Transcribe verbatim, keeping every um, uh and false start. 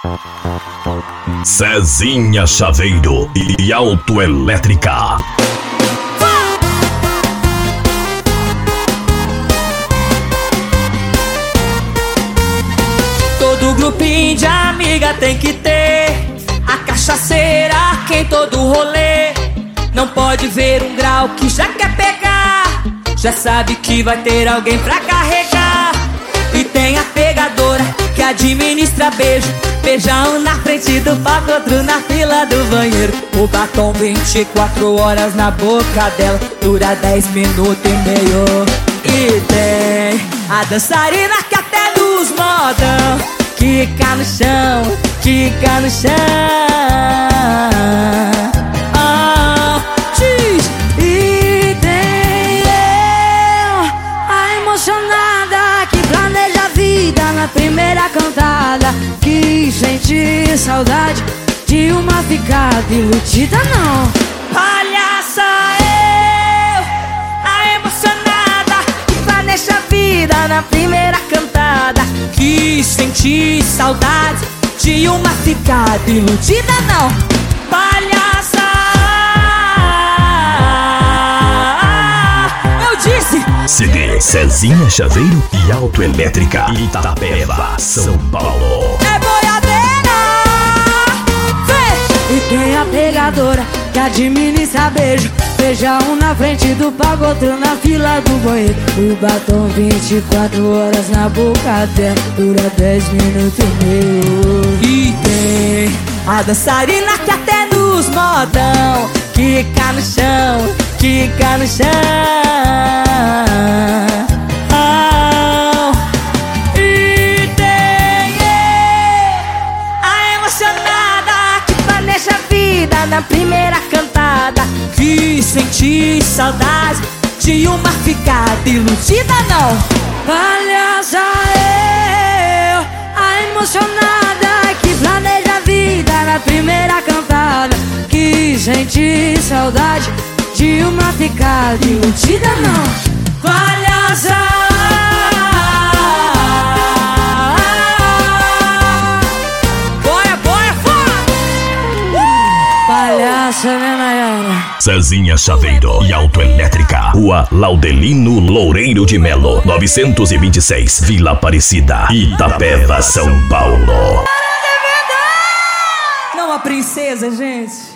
Cezinha Chaveiro e Autoelétrica. Todo grupinho de amiga tem que ter a cachaceira que em todo rolê não pode ver um grau que já quer pegar, já sabe que vai ter alguém pra carregar. E tem a pegadora que administra beijo, beija um na frente do palco, outro na fila do banheiro. O batom vinte e quatro horas na boca dela, dura dez minutos e meio. E tem a dançarina que até nos modão quica no chão, quica no chão. Oh, diz. E tem eu, a emocionada que planeja a vida na primeira cantada, que sente saudade de uma ficada iludida não. Palhaça eu, a emocionada que planeja a vida na primeira cantada, que senti saudade de uma ficada iludida não. Palhaça eu disse. C D Cezinha Chaveiro e Autoelétrica, Itapeva, São Paulo. É boiadeira. Vê. E tem a pegadora que administra beijo, beija um na frente do palco, outro na fila do banheiro. O batom vinte e quatro horas na boca dela, dura dez minutos e meio. E tem a dançarina que até nos modão quica no chão, quica no chão. Oh. E tem a emocionada que planeja a vida na primeira cantada, que senti saudade de uma ficada iludida não. Palhaça eu, a emocionada que planeja a vida na primeira cantada, que senti saudade de uma ficada iludida não. Palhaça boia, boia, fora. Palhaça, né, Nayara? Cezinha Chaveiro e Autoelétrica, Rua Laudelino Loureiro de Melo, novecentos e vinte e seis, Vila Aparecida, Itapeva, São Paulo. Não, a princesa, gente.